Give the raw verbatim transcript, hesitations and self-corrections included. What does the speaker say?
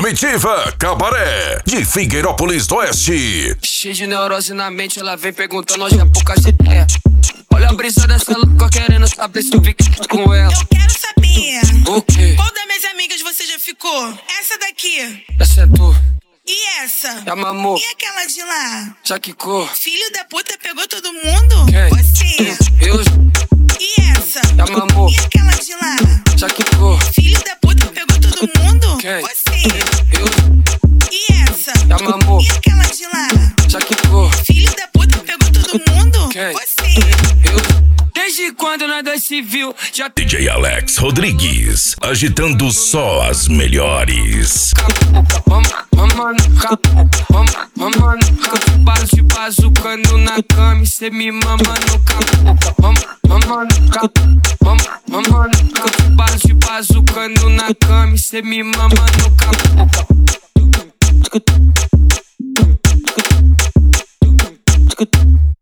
Comitiva Cabaré, de Figueirópolis do Oeste. Cheio de neurose na mente, ela vem perguntando onde é poucas ideias. Olha a brisa dessa louca querendo saber se eu fico com ela. Eu quero saber. O quê? Qual das minhas amigas você já ficou? Essa daqui. Essa é tu. E essa? É a Mamô. E aquela de lá? Já quicou. Filho da puta pegou todo mundo? Quem? Você. Eu. E essa? É a Mamô. E aquela de lá? Já quicou. Filho da puta pegou todo mundo? Quem? Você. Eu. E essa? É a Mamô. E aquela de lá? Já quicou. Filho da puta pegou todo mundo? Quem? Você. Eu. Desde quando nós dois se viu, já D J Alex Rodrigues, agitando só as melhores. Vamos, vamos, vamos, vamos, bala de bazucando na cama e cê me mama no capô. Vamos, vamos, vamos, vamos, bala de bazucando na cama e cê me mama no capô.